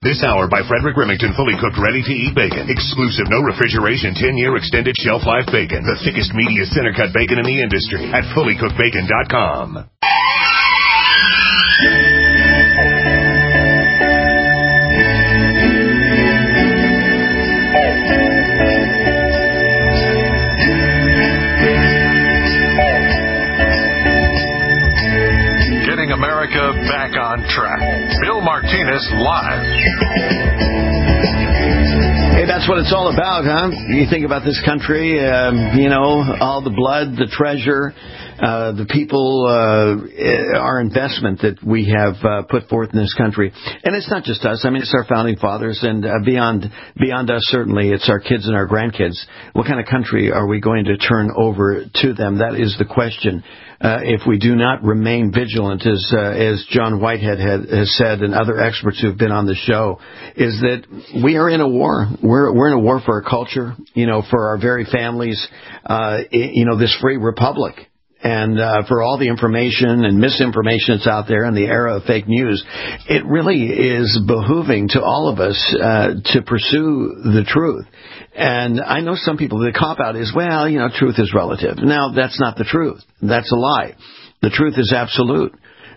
This hour by Frederick Remington, fully cooked, ready-to-eat bacon. Exclusive, no refrigeration, 10-year extended shelf life bacon. The thickest, meatiest, center-cut bacon in the industry at fullycookedbacon.com. Getting America back on track. Bill Martinez live. Hey, that's what it's all about, huh? You think about this country, all the blood, the treasure, the people, our investment that we have put forth in this country. And it's not just us. I mean, it's our founding fathers, and beyond us, certainly, it's our kids and our grandkids. What kind of country are we going to turn over to them? That is the question. If we do not remain vigilant, as John Whitehead has said, and other experts who've been on the show, is that we are in a war. We're in a war for our culture, for our very families, this free republic. And for all the information and misinformation that's out there in the era of fake news, it really is behooving to all of us to pursue the truth. And I know some people, the cop-out is, truth is relative. Now, that's not the truth. That's a lie. The truth is absolute.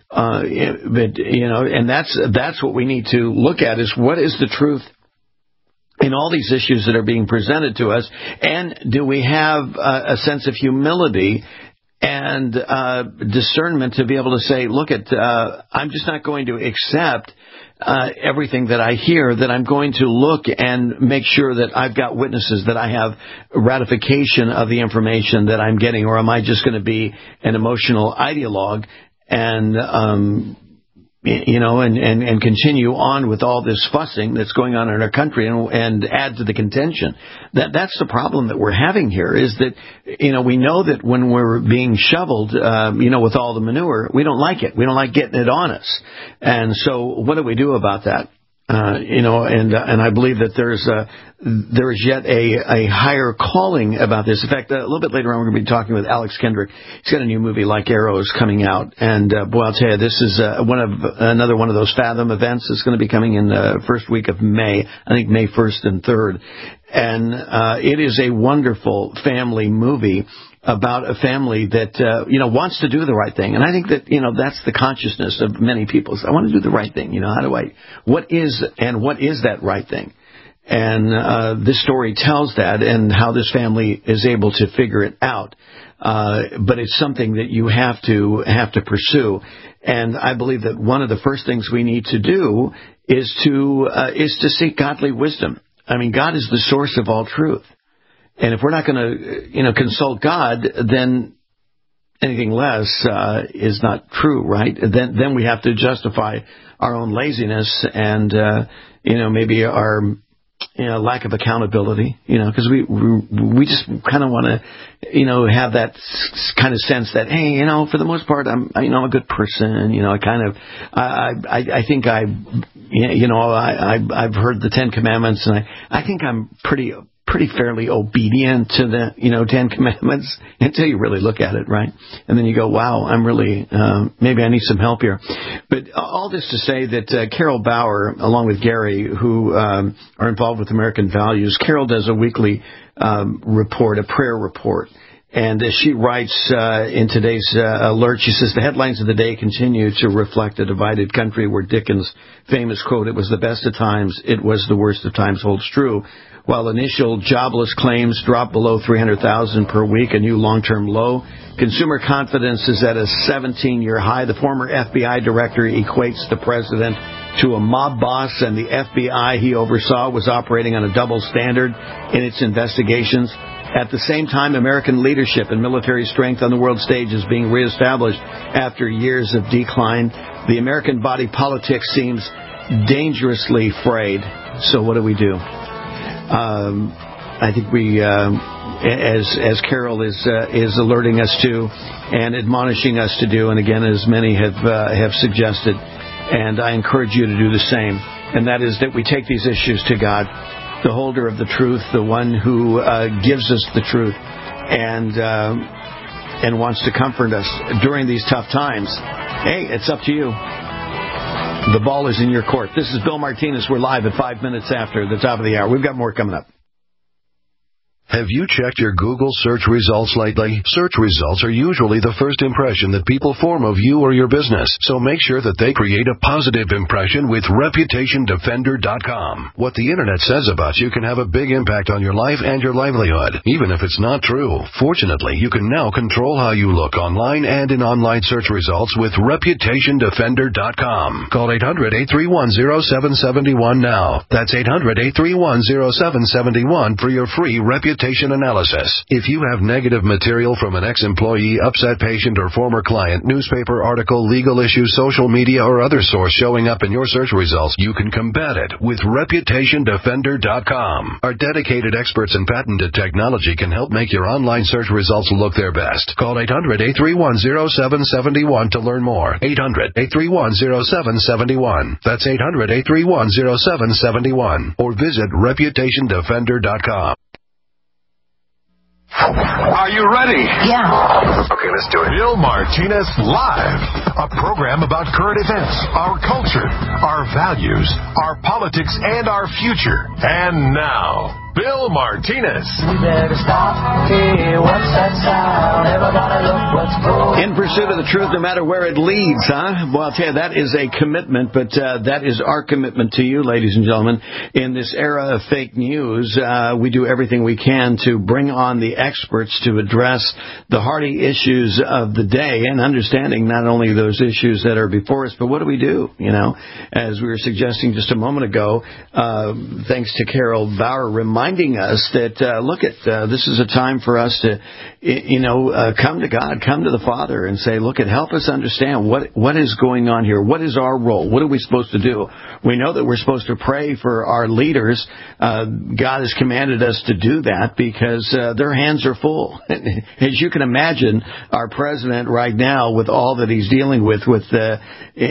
And that's what we need to look at, is what is the truth in all these issues that are being presented to us, and do we have a sense of humility and discernment to be able to say, I'm just not going to accept everything that I hear, that I'm going to look and make sure that I've got witnesses, that I have ratification of the information that I'm getting, or am I just going to be an emotional ideologue and continue on with all this fussing that's going on in our country and add to the contention. That's the problem that we're having here, is that, we know that when we're being shoveled, with all the manure, we don't like it. We don't like getting it on us. And so what do we do about that? And I believe that there is yet a higher calling about this. In fact, a little bit later on, we're going to be talking with Alex Kendrick. He's got a new movie, Like Arrows, coming out. And, boy, I'll tell you, this is another one of those Fathom events. It's going to be coming in the first week of May, I think May 1st and 3rd. And it is a wonderful family movie about a family that, wants to do the right thing. And I think that, that's the consciousness of many people. I want to do the right thing. What is that right thing? And this story tells that, and how this family is able to figure it out. But it's something that you have to pursue. And I believe that one of the first things we need to do is to seek godly wisdom. I mean, God is the source of all truth. And if we're not going to, consult God, then anything less is not true, right? Then we have to justify our own laziness and, maybe our lack of accountability, because we just kind of want to, have that kind of sense that, hey, for the most part, I'm a good person, I think I've heard the Ten Commandments, and I think I'm pretty fairly obedient to the, 10 Commandments, until you really look at it, right? And then you go, wow, I'm really, maybe I need some help here. But all this to say that Carol Bauer, along with Gary, who are involved with American Values, Carol does a weekly report, a prayer report. And as she writes in today's alert, she says, the headlines of the day continue to reflect a divided country, where Dickens' famous quote, "It was the best of times, it was the worst of times," holds true. While initial jobless claims drop below 300,000 per week, a new long-term low, consumer confidence is at a 17-year high. The former FBI director equates the president to a mob boss, and the FBI he oversaw was operating on a double standard in its investigations. At the same time, American leadership and military strength on the world stage is being reestablished after years of decline. The American body politic seems dangerously frayed. So what do we do? I think we, as Carol is alerting us to and admonishing us to do, and again, as many have suggested, and I encourage you to do the same, and that is that we take these issues to God, the holder of the truth, the one who gives us the truth, and wants to comfort us during these tough times. Hey, it's up to you. The ball is in your court. This is Bill Martinez. We're live at 5 minutes after the top of the hour. We've got more coming up. Have you checked your Google search results lately? Search results are usually the first impression that people form of you or your business, so make sure that they create a positive impression with ReputationDefender.com. What the Internet says about you can have a big impact on your life and your livelihood, even if it's not true. Fortunately, you can now control how you look online and in online search results with ReputationDefender.com. Call 800-831-0771 now. That's 800-831-0771 for your free reputation analysis. If you have negative material from an ex-employee, upset patient, or former client, newspaper article, legal issue, social media, or other source showing up in your search results, you can combat it with ReputationDefender.com. Our dedicated experts in patented technology can help make your online search results look their best. Call 800-831-0771 to learn more. 800-831-0771. That's 800-831-0771. Or visit ReputationDefender.com. Are you ready? Yeah. Okay, let's do it. Bill Martinez Live, a program about current events, our culture, our values, our politics, and our future. And now, Bill Martinez. We better stop. Hey, what's that sound? Everybody look what's going. In pursuit of the truth, no matter where it leads, huh? Well, I'll tell you, that is a commitment, but that is our commitment to you, ladies and gentlemen. In this era of fake news, we do everything we can to bring on the experts to address the hardy issues of the day and understanding not only those issues that are before us, but what do we do? You know, as we were suggesting just a moment ago, thanks to Carol Bauer reminding us that, this is a time for us to, come to God, come to the Father and say, help us understand what is going on here. What is our role? What are we supposed to do? We know that we're supposed to pray for our leaders. God has commanded us to do that because their hands are full. As you can imagine, our president right now, with all that he's dealing with whether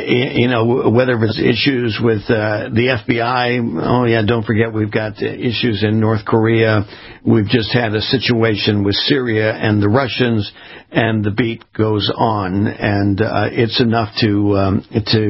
it's issues with the FBI. Oh, yeah, don't forget we've got issues in North Korea. We've just had a situation with Syria and the Russians, and the beat goes on. And it's enough to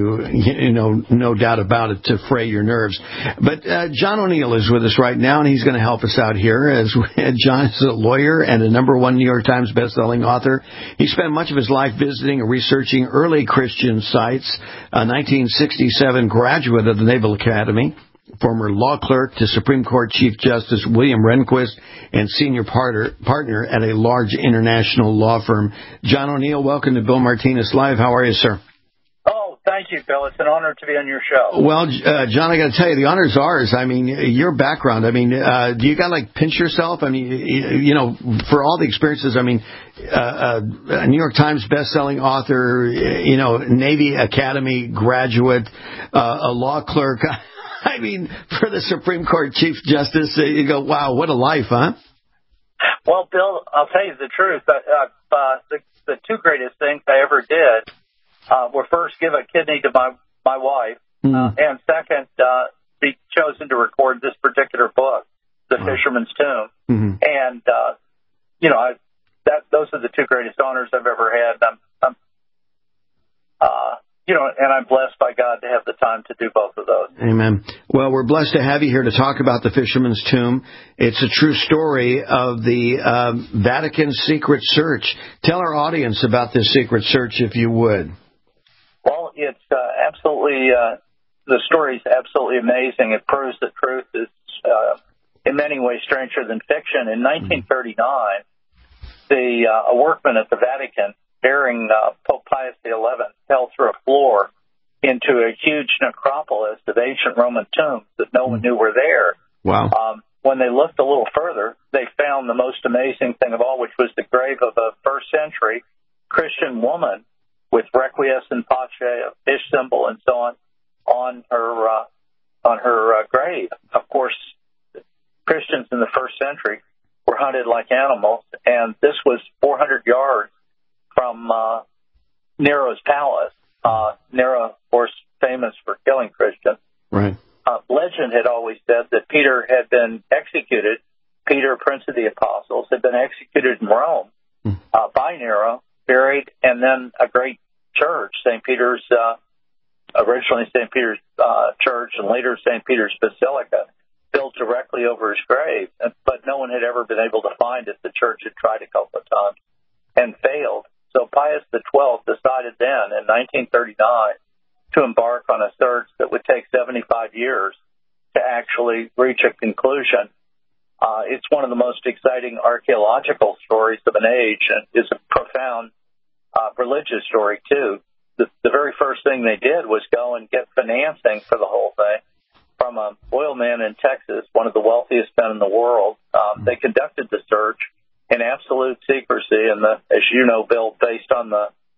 no doubt about it, to fray your nerves. But John O'Neill is with us right now, and he's going to help us out here. John is a lawyer and a #1 New York Times bestselling author. He spent much of his life visiting and researching early Christian sites. A 1967 graduate of the Naval Academy, former law clerk to Supreme Court Chief Justice William Rehnquist, and senior partner at a large international law firm. John O'Neill, welcome to Bill Martinez Live. How are you, sir? Thank you, Bill. It's an honor to be on your show. Well, John, I got to tell you, the honor's ours. I mean, your background. I mean, do you got to pinch yourself? I mean, for all the experiences. I mean, a New York Times best-selling author, Navy Academy graduate, a law clerk. I mean, for the Supreme Court Chief Justice, you go, wow, what a life, huh? Well, Bill, I'll tell you the truth. The two greatest things I ever did were first give a kidney to my wife, and second, be chosen to record this particular book, The Fisherman's Tomb. Mm-hmm. And those are the two greatest honors I've ever had. And I'm blessed by God to have the time to do both of those. Amen. Well, we're blessed to have you here to talk about the Fisherman's Tomb. It's a true story of the Vatican secret search. Tell our audience about this secret search, if you would. Well, it's absolutely, the story is absolutely amazing. It proves that truth is in many ways stranger than fiction. In 1939, a workman at the Vatican, bearing Pope Pius XI, fell through a floor into a huge necropolis of ancient Roman tombs that no one knew were there. Wow. When they looked a little further, they found the most amazing thing of all, which was the grave of a first-century Christian woman with requiesce in pace, a fish symbol, and so on her grave. Of course, Christians in the first century were hunted like animals, and this was 400 yards from Nero's palace. Nero, of course, famous for killing Christians. Right. Legend had always said that Peter had been executed. Peter, Prince of the Apostles, had been executed in Rome by Nero, buried, and then a great church, St. Peter's originally St. Peter's Church and later St. Peter's Basilica, built directly over his grave. But no one had ever been able to find it. The church had tried a couple of times and failed. So Pius XII decided then, in 1939, to embark on a search that would take 75 years to actually reach a conclusion. It's one of the most exciting archaeological stories of an age, and is a profound religious story, too. The very first thing they did was go and get financing for the whole thing from an oil man in Texas, one of the wealthiest men in the world. They conducted the search in absolute secrecy, and as you know, Bill, based on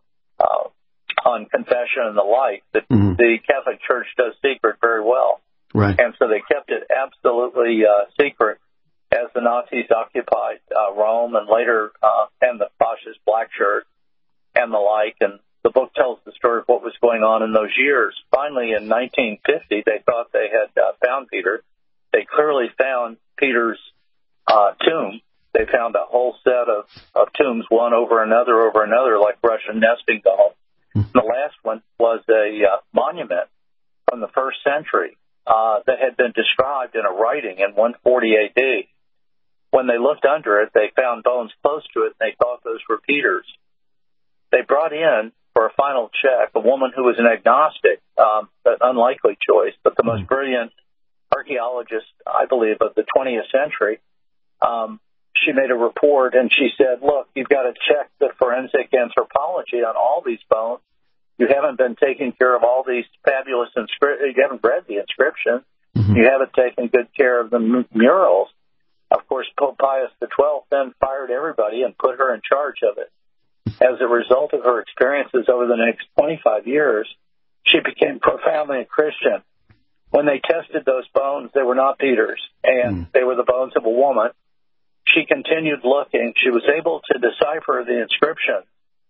on confession and the like, the Catholic Church does secret very well. Right. And so they kept it absolutely secret as the Nazis occupied Rome and later and the fascist black shirt and the like. And the book tells the story of what was going on in those years. Finally, in 1950, they thought they had found Peter. They clearly found Peter's tomb. They found a whole set of tombs, one over another, like Russian nesting dolls. The last one was a monument from the first century that had been described in a writing in 140 A.D. When they looked under it, they found bones close to it, and they thought those were Peter's. They brought in, for a final check, a woman who was an agnostic, an unlikely choice, but the most brilliant archaeologist, I believe, of the 20th century. She made a report, and she said, look, you've got to check the forensic anthropology on all these bones. You haven't been taking care of all these fabulous inscriptions. You haven't read the inscriptions. You haven't taken good care of the murals. Of course, Pope Pius XII then fired everybody and put her in charge of it. As a result of her experiences over the next 25 years, she became profoundly a Christian. When they tested those bones, they were not Peter's, and they were the bones of a woman. She continued looking. She was able to decipher the inscription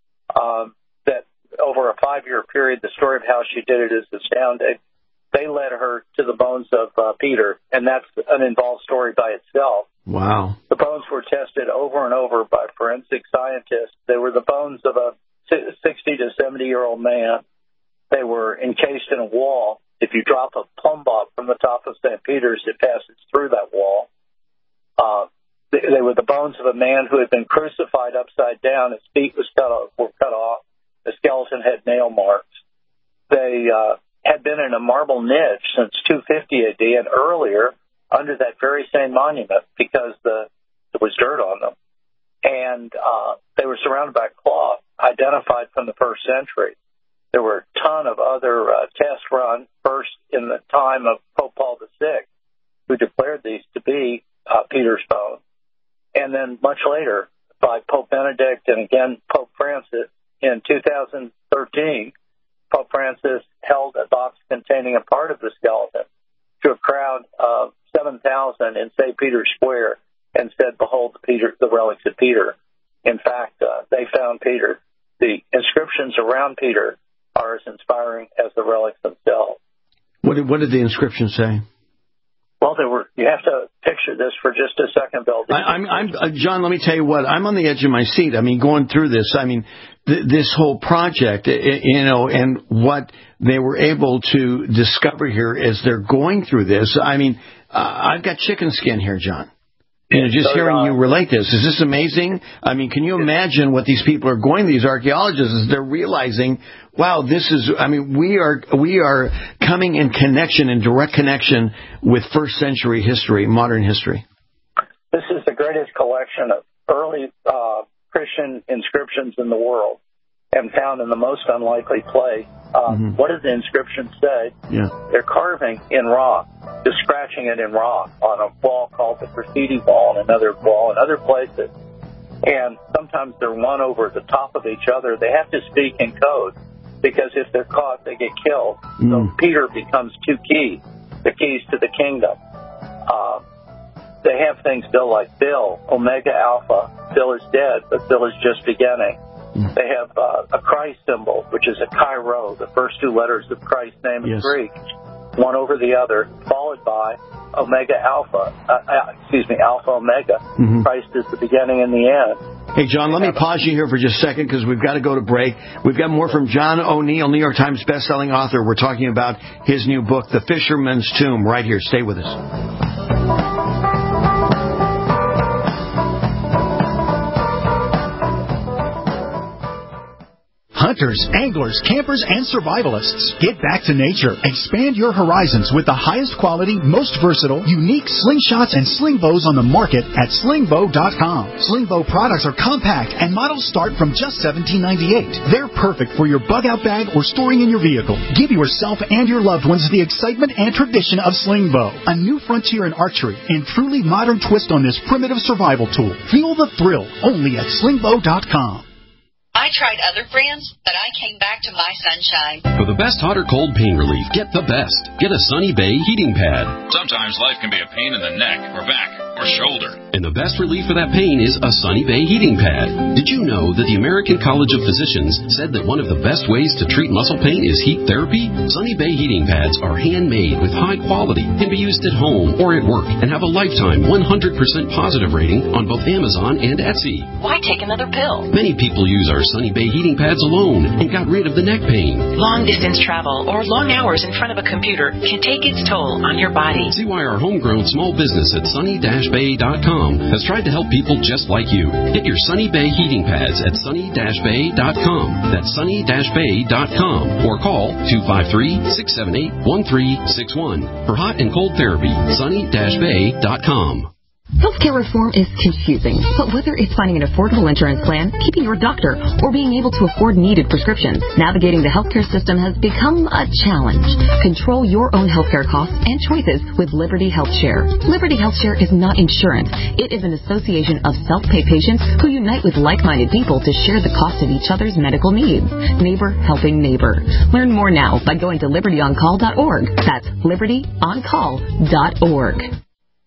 that over a 5-year period, the story of how she did it is astounding. They led her to the bones of Peter, and that's an involved story by itself. Wow. The bones were tested over and over by forensic scientists. They were the bones of a 60 to 70-year-old man. They were encased in a wall. If you drop a plumb bob from the top of St. Peter's, it passes through that wall. They were the bones of a man who had been crucified upside down. His feet were cut off. The skeleton had nail marks. They had been in a marble niche since 250 AD and earlier under that very same monument because there was dirt on them. And they were surrounded by cloth identified from the first century. There were a ton of other tests run, first in the time of Pope Paul VI, who declared these to be Peter's bones. And then much later by Pope Benedict and again Pope Francis in 2013, Pope Francis held a box containing a part of the skeleton to a crowd of 7,000 in St. Peter's Square and said, behold, the relics of Peter. In fact, they found Peter. The inscriptions around Peter are as inspiring as the relics themselves. What did the inscription say? Well, you have to picture this for just a second, Bill. John, let me tell you what, I'm on the edge of my seat. I mean, going through this, this whole project, and what they were able to discover here as they're going through this. I mean, I've got chicken skin here, John. Just hearing you relate this, is this amazing? I mean, can you imagine what these people are going, these archaeologists, as they're realizing, wow, we are coming in direct connection with first century history, modern history. This is the greatest collection of early Christian inscriptions in the world and found in the most unlikely place. What does the inscription say? Yeah. They're carving in rock, just scratching it in rock on a wall called the graffiti wall and another wall and other places. And sometimes they're one over the top of each other. They have to speak in code because if they're caught, they get killed. So Peter becomes two keys, the keys to the kingdom. They have things, Bill, like Bill, Omega Alpha. Bill is dead, but Bill is just beginning. They have a Christ symbol, which is a Chi-Rho, the first two letters of Christ's name in Greek, one over the other, followed by Omega Alpha. Alpha Omega. Christ is the beginning and the end. Hey, John, let me pause you here for just a second because we've got to go to break. We've got more from John O'Neill, New York Times bestselling author. We're talking about his new book, The Fisherman's Tomb, right here. Stay with us. Hunters, anglers, campers, and survivalists. Get back to nature. Expand your horizons with the highest quality, most versatile, unique slingshots and sling bows on the market at slingbow.com. Slingbow products are compact and models start from just $17.98. They're perfect for your bug-out bag or storing in your vehicle. Give yourself and your loved ones the excitement and tradition of Slingbow, a new frontier in archery and truly modern twist on this primitive survival tool. Feel the thrill only at slingbow.com. I tried other brands, but I came back to My Sunshine. For the best hot or cold pain relief, get the best. Get a Sunny Bay heating pad. Sometimes life can be a pain in the neck or back or shoulder. And the best relief for that pain is a Sunny Bay heating pad. Did you know that the American College of Physicians said that one of the best ways to treat muscle pain is heat therapy? Sunny Bay heating pads are handmade with high quality, can be used at home or at work, and have a lifetime 100% positive rating on both Amazon and Etsy. Why take another pill? Many people use our Sunny Bay heating pads alone and got rid of the neck pain. Long distance travel or long hours in front of a computer can take its toll on your body. See why our homegrown small business at sunny-bay.com has tried to help people just like you. Get your Sunny Bay heating pads at sunny-bay.com. That's sunny-bay.com or call 253-678-1361 for hot and cold therapy. sunny-bay.com. Healthcare reform is confusing, but whether it's finding an affordable insurance plan, keeping your doctor, or being able to afford needed prescriptions, navigating the healthcare system has become a challenge. Control your own healthcare costs and choices with Liberty HealthShare. Liberty HealthShare is not insurance. It is an association of self-pay patients who unite with like-minded people to share the cost of each other's medical needs. Neighbor helping neighbor. Learn more now by going to libertyoncall.org. That's libertyoncall.org.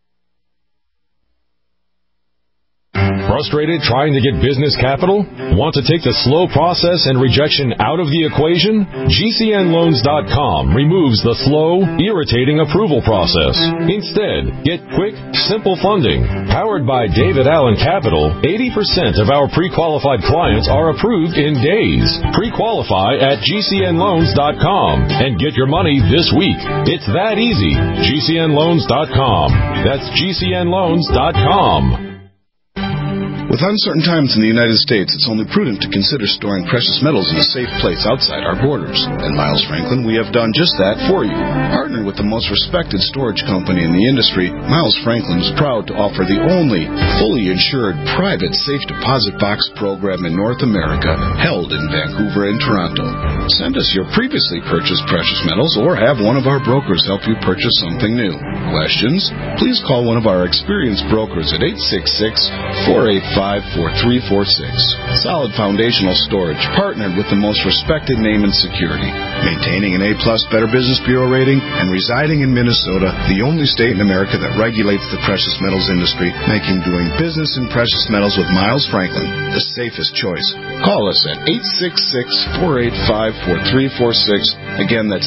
Frustrated trying to get business capital? Want to take the slow process and rejection out of the equation? GCNloans.com removes the slow, irritating approval process. Instead, get quick, simple funding. Powered by David Allen Capital, 80% of our pre-qualified clients are approved in days. Pre-qualify at GCNloans.com and get your money this week. It's that easy. GCNloans.com. That's GCNloans.com. With uncertain times in the United States, it's only prudent to consider storing precious metals in a safe place outside our borders. At Miles Franklin, we have done just that for you. Partnered with the most respected storage company in the industry, Miles Franklin is proud to offer the only fully insured private safe deposit box program in North America, held in Vancouver and Toronto. Send us your previously purchased precious metals or have one of our brokers help you purchase something new. Questions? Please call one of our experienced brokers at 866-485-4346. Solid foundational storage, partnered with the most respected name in security. Maintaining an A-plus Better Business Bureau rating and residing in Minnesota, the only state in America that regulates the precious metals industry, making doing business in precious metals with Miles Franklin the safest choice. Call us at 866-485-4346. Again, that's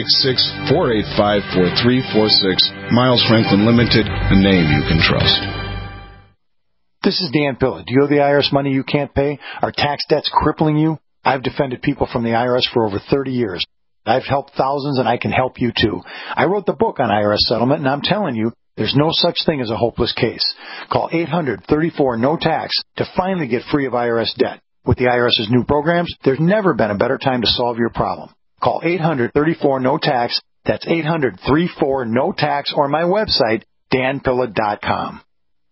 866-485-4346. Miles Franklin Limited, a name you can trust. This is Dan Pilla. Do you owe the IRS money you can't pay? Are tax debts crippling you? I've defended people from the IRS for over 30 years. I've helped thousands, and I can help you too. I wrote the book on IRS settlement, and I'm telling you, there's no such thing as a hopeless case. Call 800-34-NO-TAX to finally get free of IRS debt. With the IRS's new programs, there's never been a better time to solve your problem. Call 800-34-NO-TAX. That's 800-34-NO-TAX, or my website, danpilla.com.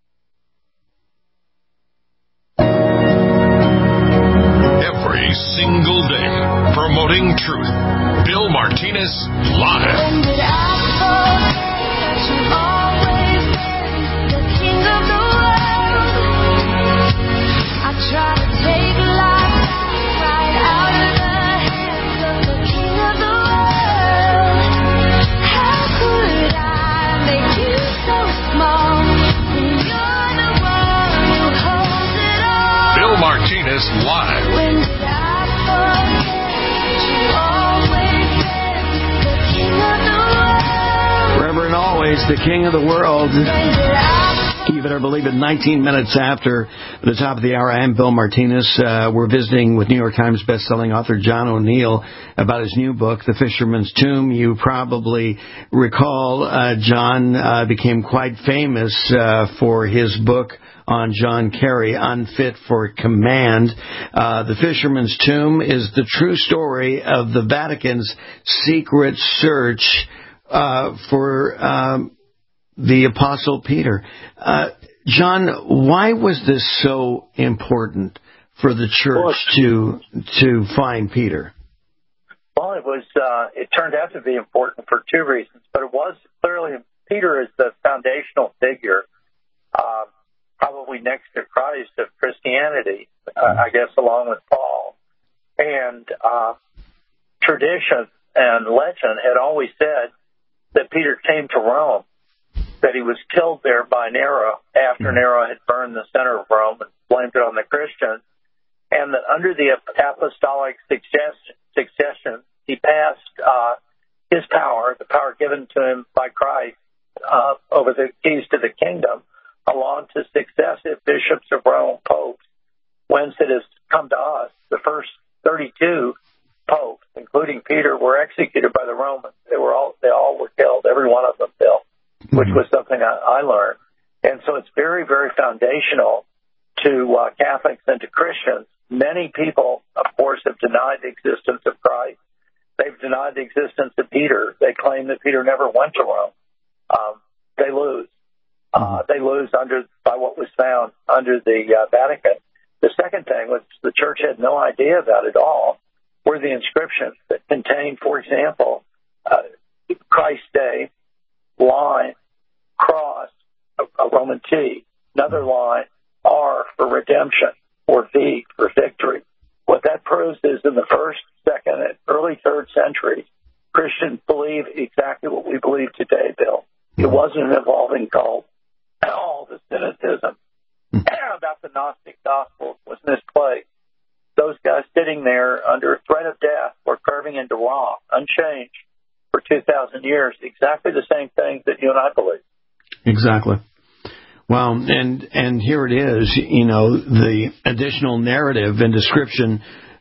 Every single day, promoting truth. Bill Martinez, live. When did I forget you always been the king of the world? I try to take life right out of the hands of the king of the world. How could I make you so small when you're the one who holds it all? Bill Martinez, live. When did I forget you always been the king of the world? Forever and always. always the king of the world. You better believe it. 19 minutes after the top of the hour, I am Bill Martinez. We're visiting with New York Times bestselling author John O'Neill about his new book, The Fisherman's Tomb. You probably recall John became quite famous for his book on John Kerry, Unfit for Command. The Fisherman's Tomb is the true story of the Vatican's secret search for the Apostle Peter. John, why was this so important for the church to find Peter? Well, it turned out to be important for two reasons, but it was clearly, Peter is the foundational figure, probably next to Christ of Christianity, I guess, along with Paul. And tradition and legend had always said that Peter came to Rome, that he was killed there by Nero after Nero had burned the center of Rome and blamed it on the Christians, and that under the apostolic succession, he passed his power, the power given to him by Christ over the keys to the kingdom, along to successive bishops of Rome, popes, whence it has come to us. The first 32 popes, including Peter, were executed by the Romans. They all were killed, every one of them killed, which was something I learned. And so it's very, very foundational to Catholics and to Christians. Many people, of course, have denied the existence of Christ. They've denied the existence of Peter. They claim that Peter never went to Rome. They lose. They lose by what was found under the Vatican. The second thing, which the church had no idea about at all, were the inscriptions that contained, for example, Christ's Day, line, cross, a Roman T, another line, R for redemption, or V for victory. What that proves is in the first, second, and early third centuries, Christians believed exactly what we believe today, Bill. It wasn't an evolving cult. All the cynicism about the Gnostic Gospels was misplaced. Those guys sitting there under threat of death were carving into rock, unchanged, for 2,000 years, exactly the same thing that you and I believe. Exactly. Well, and here it is, the additional narrative and description,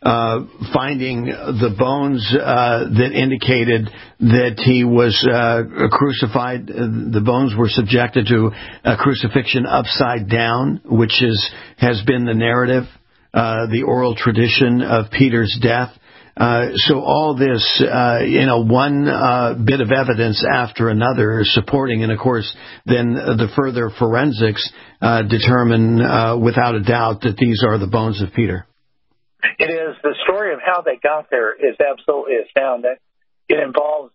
finding the bones that indicated that he was crucified. The bones were subjected to a crucifixion upside down, which has been the narrative, the oral tradition of Peter's death. So all this, one bit of evidence after another supporting, and of course, then the further forensics determine without a doubt that these are the bones of Peter. It is. The story of how they got there is absolutely astounding. It involves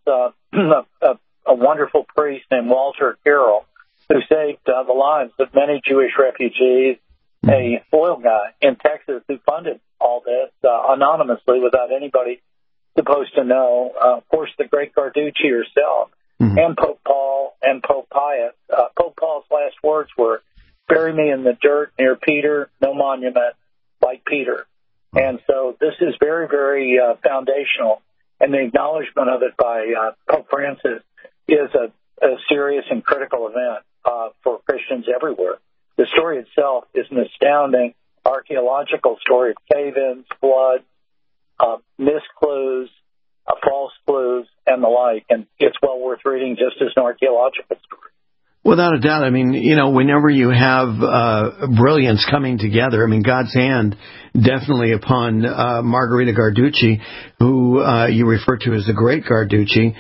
a wonderful priest named Walter Carroll, who saved the lives of many Jewish refugees, a oil guy in Texas who funded all this anonymously without anybody supposed to know. Of course, the great Carducci herself, and Pope Paul and Pope Pius. Pope Paul's last words were, "Bury me in the dirt near Peter, no monument like Peter." And so this is very, very foundational, and the acknowledgement of it by Pope Francis is a serious and critical event for Christians everywhere. The story itself is an astounding archaeological story of cave-ins, flood, missed clues, false clues, and the like. And it's well worth reading just as an archaeological story. Without a doubt. I mean, whenever you have brilliance coming together, God's hand definitely upon Margherita Carducci, who you refer to as the great Carducci.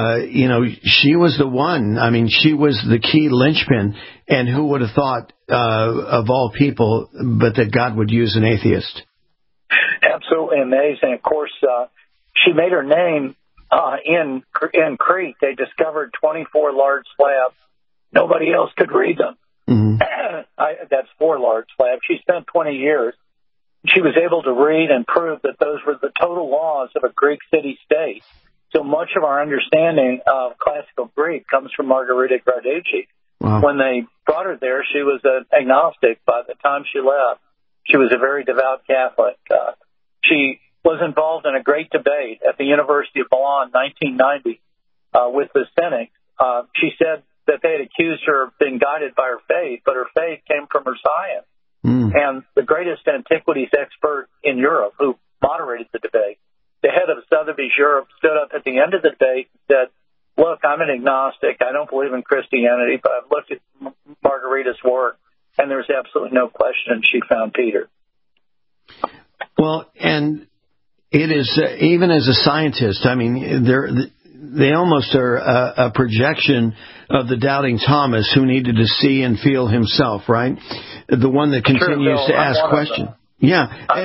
She was the one. She was the key linchpin. And who would have thought of all people, but that God would use an atheist? Absolutely amazing. Of course, she made her name in Crete. They discovered 24 large slabs. Nobody else could read them. That's 4 large slabs. She spent 20 years. She was able to read and prove that those were the total laws of a Greek city-state. So much of our understanding of classical Greek comes from Margherita Carducci. Wow. When they brought her there, she was an agnostic by the time she left. She was a very devout Catholic. She was involved in a great debate at the University of Milan in 1990 with the Cynics. She said that they had accused her of being guided by her faith, but her faith came from her science. And the greatest antiquities expert in Europe, who moderated the debate, the head of Sotheby's Europe, stood up at the end of the debate and said, look, I'm an agnostic. I don't believe in Christianity, but I've looked at Margarita's work, and there's absolutely no question she found Peter. Well, and it is, even as a scientist, I mean, they almost are a projection of the doubting Thomas who needed to see and feel himself, right? The one that continues to ask questions. Yeah.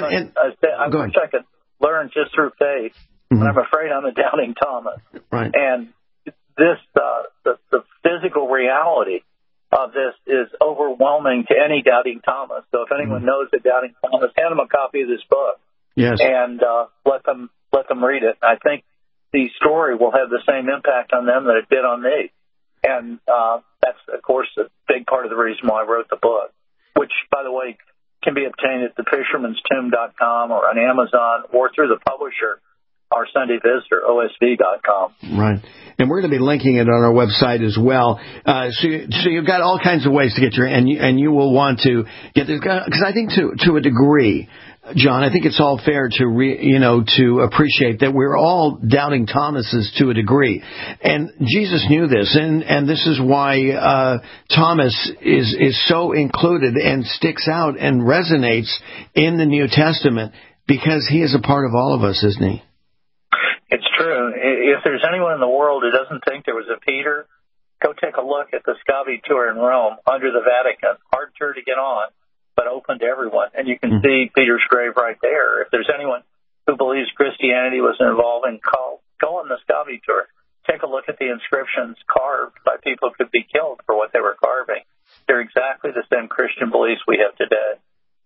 I wish I could learn just through faith, but I'm afraid I'm a doubting Thomas. Right. And this, the physical reality of this is overwhelming to any doubting Thomas. So if anyone knows a doubting Thomas, hand them a copy of this book. Yes. And let them read it. I think the story will have the same impact on them that it did on me. And that's, of course, a big part of the reason why I wrote the book, which, by the way, can be obtained at thefishermanstomb.com or on Amazon or through the publisher, our Sunday Visitor, OSV.com. Right. And we're going to be linking it on our website as well. So you've got all kinds of ways to get and you will want to get this, because I think to a degree, John, I think it's all fair to appreciate that we're all doubting Thomases to a degree. And Jesus knew this, and this is why Thomas is so included and sticks out and resonates in the New Testament, because he is a part of all of us, isn't he? It's true. If there's anyone in the world who doesn't think there was a Peter, go take a look at the Scavi tour in Rome under the Vatican. Hard tour to get on, but open to everyone. And you can see Peter's grave right there. If there's anyone who believes Christianity was an evolving cult, go on the Scavi tour. Take a look at the inscriptions carved by people who could be killed for what they were carving. They're exactly the same Christian beliefs we have today.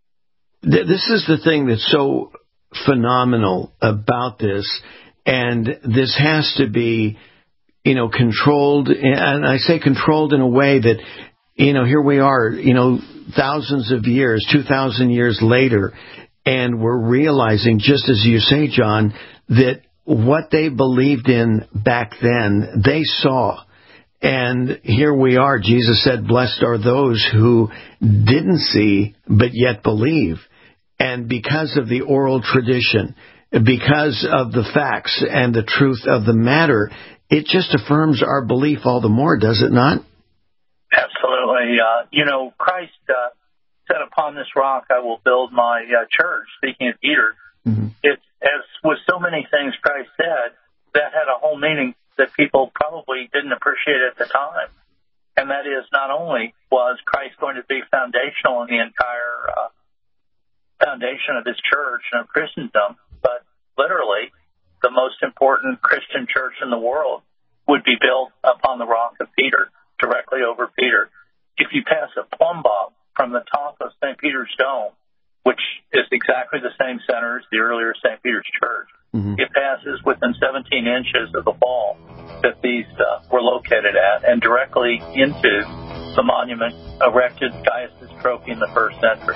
This is the thing that's so phenomenal about this, and this has to be, controlled, and I say controlled in a way that, here we are, thousands of years, 2,000 years later, and we're realizing, just as you say, John, that what they believed in back then, they saw. And here we are. Jesus said, blessed are those who didn't see, but yet believe. And because of the oral tradition, because of the facts and the truth of the matter, it just affirms our belief all the more, does it not? Absolutely. Christ said, upon this rock I will build my church, speaking of Peter. It's, as with so many things Christ said, that had a whole meaning that people probably didn't appreciate at the time. And that is, not only was Christ going to be foundational in the entire foundation of his church and of Christendom, but literally the most important Christian church in the world would be built upon the rock of Peter, directly over Peter. If you pass a plumb bob from the top of St. Peter's Dome, which is exactly the same center as the earlier St. Peter's Church, it passes within 17 inches of the wall that these were located at, and directly into the monument erected Gaius Trophy in the first century.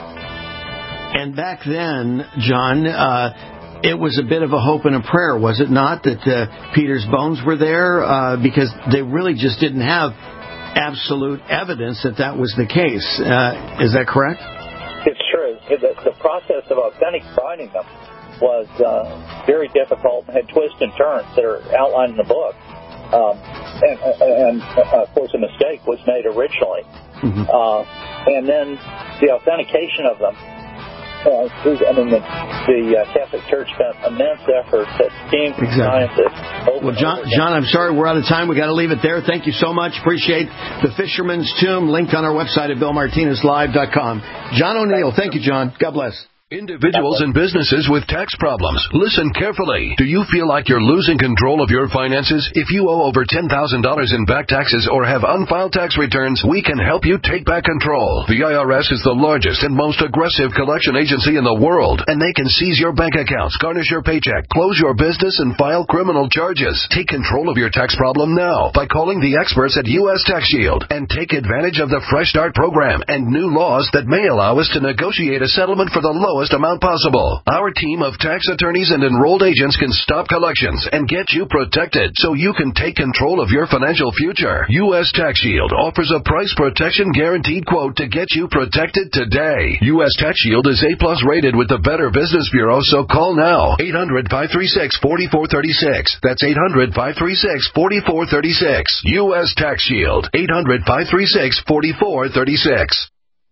And back then, John, it was a bit of a hope and a prayer, was it not, that Peter's bones were there? Because they really just didn't have absolute evidence that was the case. Is that correct? It's true. The process of authentic finding them was very difficult and had twists and turns that are outlined in the book. And of course, a mistake was made originally. And then the authentication of them, the Catholic Church spent immense efforts at team scientists. Well, John, I'm sorry we're out of time. We got to leave it there. Thank you so much. Appreciate the Fisherman's Tomb, linked on our website at BillMartinezLive.com. John O'Neill. Thank you, John. God bless. Individuals and businesses with tax problems, listen carefully. Do you feel like you're losing control of your finances? If you owe over $10,000 in back taxes or have unfiled tax returns, we can help you take back control. The IRS is the largest and most aggressive collection agency in the world, and they can seize your bank accounts, garnish your paycheck, close your business, and file criminal charges. Take control of your tax problem now by calling the experts at U.S. Tax Shield and take advantage of the Fresh Start program and new laws that may allow us to negotiate a settlement for the lowest lowest amount possible. Our team of tax attorneys and enrolled agents can stop collections and get you protected so you can take control of your financial future. U.S. Tax Shield offers a price protection guaranteed quote to get you protected today. U.S. Tax Shield is A-plus rated with the Better Business Bureau, so call now. 800-536-4436. That's 800-536-4436. U.S. Tax Shield. 800-536-4436.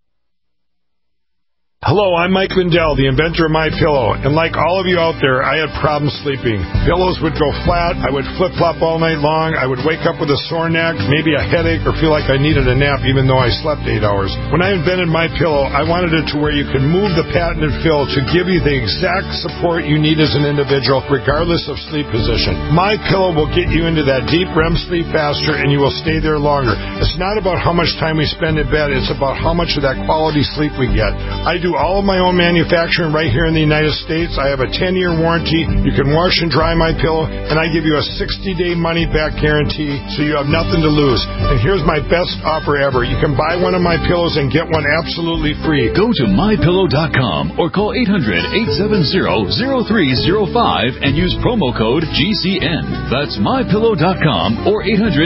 Hello, I'm Mike Lindell, the inventor of MyPillow, and like all of you out there, I had problems sleeping. Pillows would go flat, I would flip-flop all night long, I would wake up with a sore neck, maybe a headache, or feel like I needed a nap even though I slept 8 hours. When I invented MyPillow, I wanted it to where you could move the patented fill to give you the exact support you need as an individual, regardless of sleep position. MyPillow will get you into that deep REM sleep faster, and you will stay there longer. It's not about how much time we spend in bed, it's about how much of that quality sleep we get. I do all of my own manufacturing right here in the United States. I have a 10-year warranty. You can wash and dry my pillow, and I give you a 60-day money-back guarantee, so you have nothing to lose. And here's my best offer ever. You can buy one of my pillows and get one absolutely free. Go to mypillow.com or call 800-870-0305 and use promo code GCN. That's mypillow.com or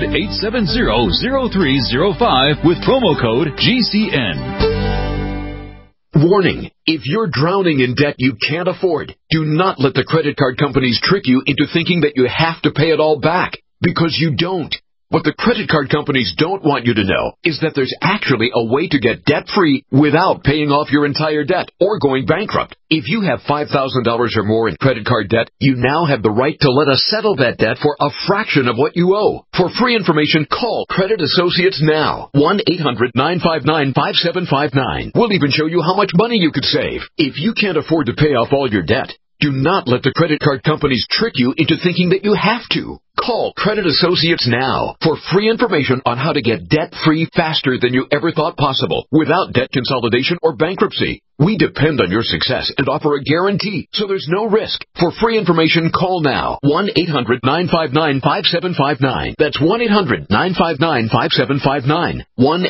800-870-0305 with promo code GCN. Warning, if you're drowning in debt you can't afford, do not let the credit card companies trick you into thinking that you have to pay it all back, because you don't. What the credit card companies don't want you to know is that there's actually a way to get debt-free without paying off your entire debt or going bankrupt. If you have $5,000 or more in credit card debt, you now have the right to let us settle that debt for a fraction of what you owe. For free information, call Credit Associates now. 1-800-959-5759. We'll even show you how much money you could save. If you can't afford to pay off all your debt, do not let the credit card companies trick you into thinking that you have to. Call Credit Associates now for free information on how to get debt-free faster than you ever thought possible without debt consolidation or bankruptcy. We depend on your success and offer a guarantee, so there's no risk. For free information, call now. 1-800-959-5759. That's 1-800-959-5759.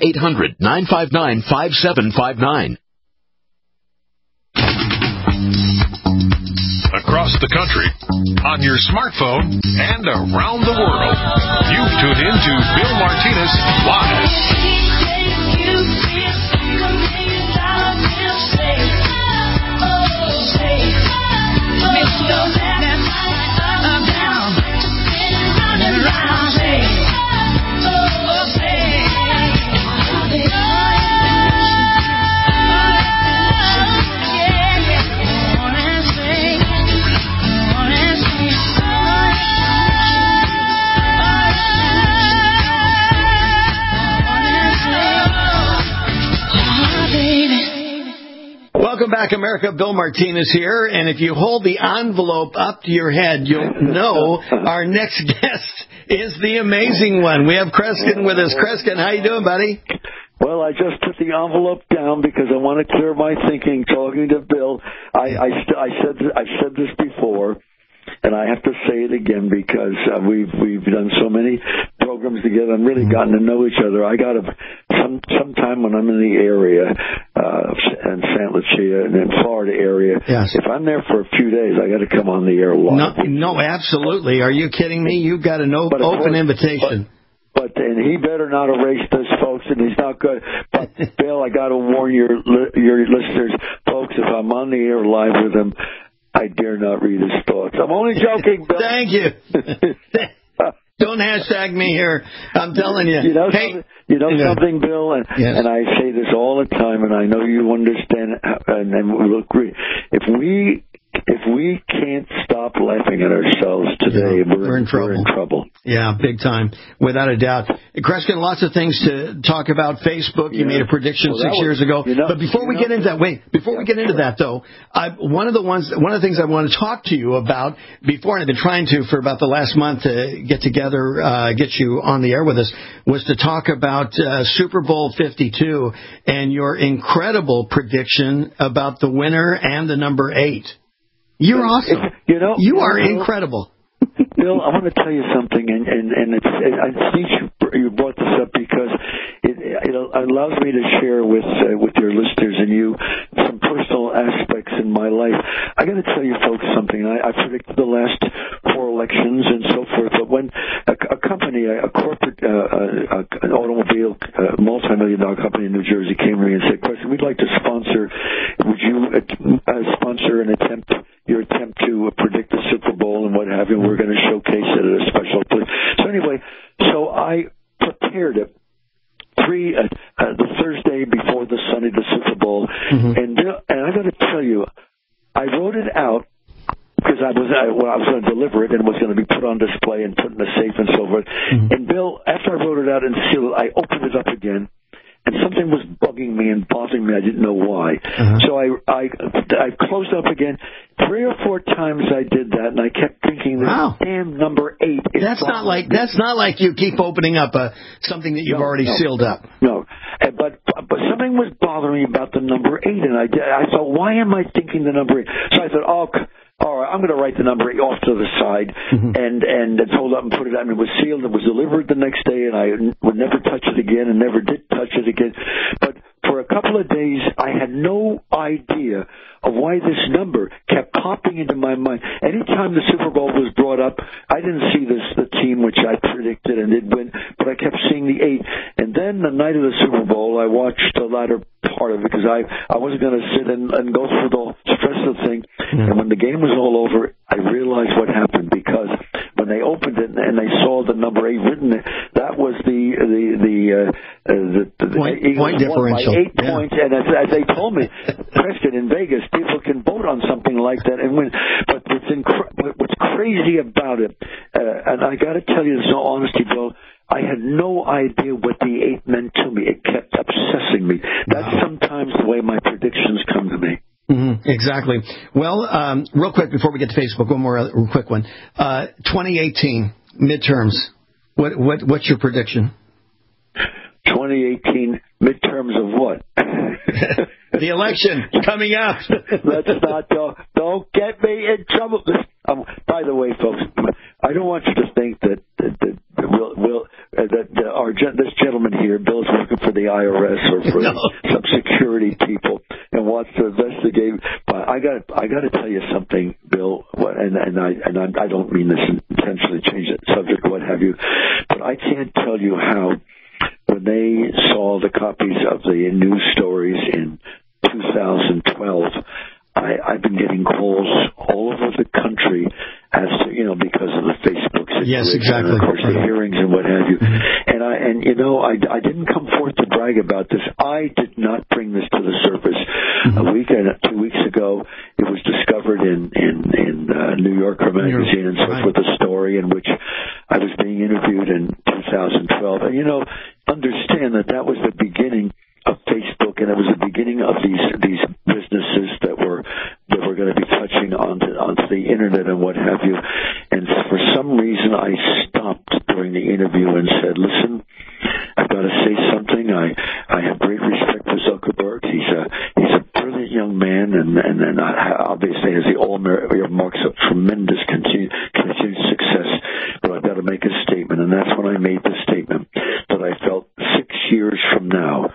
1-800-959-5759. Across the country, on your smartphone, and around the world. You've tuned in to Bill Martinez Live. Welcome back, America. Bill Martinez here. And if you hold the envelope up to your head, you'll know our next guest is the amazing one. We have Kreskin with us. Kreskin, how you doing, buddy? Well, I just put the envelope down because I want to clear my thinking talking to Bill. I said this before, and I have to say it again because we've done so many programs together and really gotten to know each other. I got sometime when I'm in the area, in St. Lucia and in Florida area. Yes. If I'm there for a few days, I got to come on the air live. No, absolutely. Are you kidding me? You've got an open invitation. And he better not erase this, folks, and he's not good. But, Bill, I got to warn your listeners, folks, if I'm on the air live with him, I dare not read his thoughts. I'm only joking, Bill. Thank you. Don't hashtag me here. I'm telling you. You know something, Bill? And I say this all the time, and I know you understand, and we'll agree. If we can't stop laughing at ourselves today, we're in trouble. Yeah, big time, without a doubt. Kreskin, lots of things to talk about. Facebook, you made a prediction 6 years ago. But before we get into that, though, one of the things I want to talk to you about before, and I've been trying to for about the last month to get together, get you on the air with us, was to talk about Super Bowl 52 and your incredible prediction about the winner and the number 8. You're awesome. You are incredible. Bill, I want to tell you something, and I think you brought this up because it allows me to share with your listeners and you some personal aspects in my life. I got to tell you folks something. I predicted the last 4 elections and so forth, but when a company, a corporate, an automobile, multi-million-dollar company in New Jersey came to me and said, "Question, we'd like to sponsor. Would you sponsor your attempt to predict the Super Bowl and what have you? We're going to showcase it at a special place." So anyway, so I prepared it. The Thursday before the Sunday, the Super Bowl, and I got to tell you, I wrote it out because I was going to deliver it and it was going to be put on display and put in a safe and so forth. And Bill, after I wrote it out and sealed it, I opened it up again, and something was bugging me and bothering me. I didn't know why. So I closed up again. 3 or 4 times I did that, and I kept thinking, "This damn number 8 is." That's not like you keep opening up something that you've already sealed up. No, but something was bothering me about the number 8, and I thought, why am I thinking the number 8? So I thought, all right, I'm going to write the number 8 off to the side, and hold up and put it out. And it was sealed. It was delivered the next day, and I would never touch it again, and never did touch it again. But for a couple of days, I had no idea of why this number kept popping into my mind. Anytime the Super Bowl was brought up, I didn't see the team which I predicted and did win, but I kept seeing the 8. And then the night of the Super Bowl, I watched the latter part of it because I wasn't going to sit and go through the stress of the thing. And when the game was all over, I realized what happened, because when they opened it and they saw the number 8 written there, that was the point differential. 8 points, and as they told me, Preston, in Vegas, people can vote on something like that and win. But what's crazy about it, and I got to tell you this in all honesty, Bill, I had no idea what the 8 meant to me. It kept obsessing me. That's sometimes the way my predictions come to me. Exactly. Well, real quick before we get to Facebook, one more real quick one. 2018 midterms. What's your prediction? 2018 midterms of what? The election coming up. Let's not don't get me in trouble. By the way, folks, I don't want you to think that this gentleman here, Bill, is working for the IRS or for some security people and wants to investigate. But I got to tell you something, Bill, and I don't mean this intentionally, change the subject, what have you, but I can't tell you how, when they saw the copies of the news stories in 2012, I've been getting calls all over the country as to, because of the Facebook situation. Yes, exactly. And of course, the hearings and what have you. And I didn't come forth to brag about this. I did not bring this to the surface. 2 weeks ago, it was discovered in New Yorker magazine and so forth, a story in which I was being interviewed in 2012. And understand that was the beginning of Facebook, and it was the beginning of these businesses that were going to be touching onto the internet and what have you. And for some reason, I stopped during the interview and said, "Listen, I've got to say something. I have great respect for Zuckerberg. He's a brilliant young man, and obviously has the all marks of tremendous continued success. But I've got to make a statement." And that's when I made the statement that I felt 6 years from now,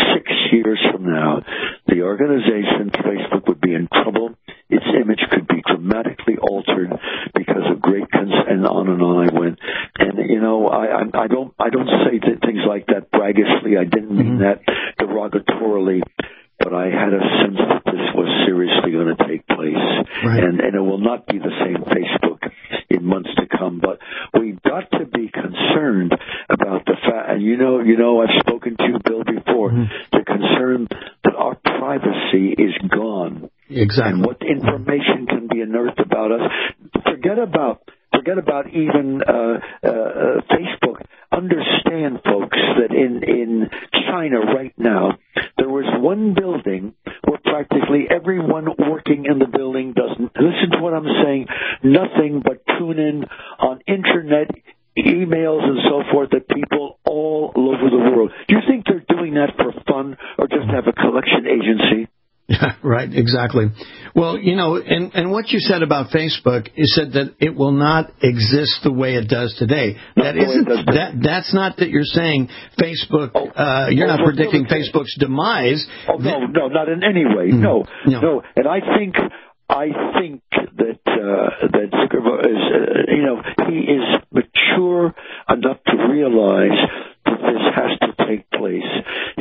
the organization Facebook would be in trouble. Its image could be dramatically altered because of great and on I went. And I don't say things like that braggishly. I didn't mean that derogatorily, but I had a sense that this was seriously going to take place, and it will not be the same Facebook in months to come. But we've got to be concerned about the fact, and I've spoken to you, Bill, before, the concern that our privacy is gone. Exactly. And what information can be unearthed about us. Forget about even Facebook. Understand, folks, that in China right now, there was one building where practically everyone working in the building doesn't listen to what I'm saying, nothing but tune in on internet, emails and so forth, that people all over the world. Do you think they're doing that for fun or just have a collection agency? Yeah, right, exactly. Well, and what you said about Facebook, you said that it will not exist the way it does today. That's not that you're saying Facebook, you're not predicting Facebook's demise. Oh, no, not in any way. No. And I think that Zuckerberg is, he is mature enough to realize that this has to take place.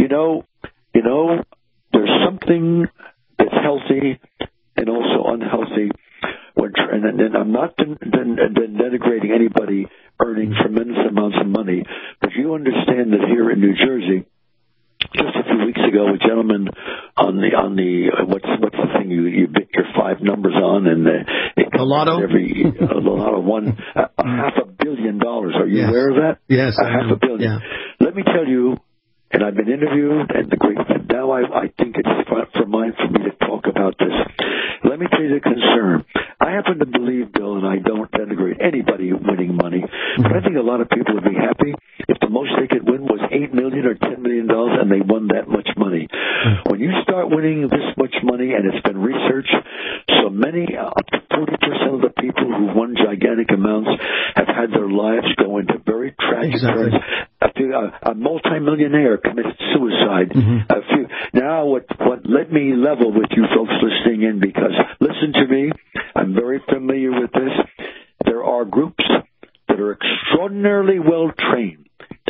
There's something that's healthy and also unhealthy. And I'm not denigrating anybody earning tremendous amounts of money, but you understand that here in New Jersey, just a few weeks ago, a gentleman on the what's the thing you bid your 5 numbers on, and the lotto. The lotto won $500 million. Are you aware of that? Yes, $500 million. Yeah. Let me tell you, and I've been interviewed, and now I think it's for me to talk about this. Let me tell you the concern. I happen to believe, Bill, and I don't denigrate anybody winning money, but I think a lot of people would be happy if the most they could win was $8 million or $10 million, and they won that much money. When you start winning this much money, and it's been researched, so many, up to 40% of the people who won gigantic amounts have had their lives go into very tragic turns. A multimillionaire committed suicide. Now, let me level with you folks listening in, because listen to me, I'm very familiar with this. There are groups that are extraordinarily well trained,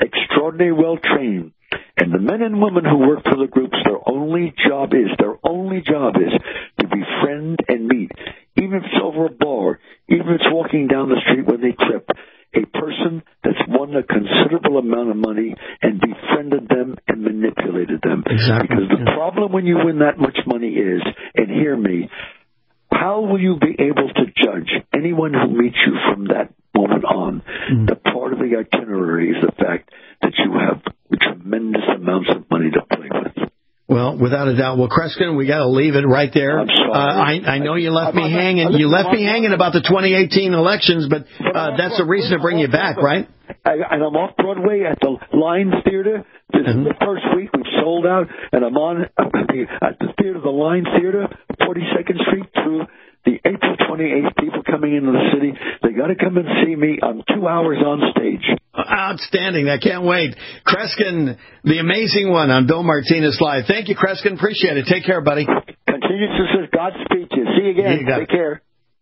and the men and women who work for the groups, their only job is to befriend and meet, even if it's over a bar, even if it's walking down the street when they trip, a person that's won a considerable amount of money and befriended them and manipulated them. Exactly. Because the problem when you win that much money is, and hear me, how will you be able to judge anyone who meets you from that moment on? The part of the itinerary is the fact that you have tremendous amounts of money to play with. Well, without a doubt. Well, Kreskin, we got to leave it right there. I'm sorry. I know you left me hanging. You left me hanging about the 2018 elections, but that's a reason to bring you back, right? And I'm off Broadway at the Lions Theater. This is the first week we've sold out, and I'm on at the theater, the Lions Theater, 42nd Street through the April 28th. People coming into the city, they got to come and see me. I'm 2 hours on stage. Outstanding. I can't wait. Kreskin, the amazing one on Bill Martinez Live. Thank you, Kreskin. Appreciate it. Take care, buddy. Continued success. Godspeed to you. See you again. Take care.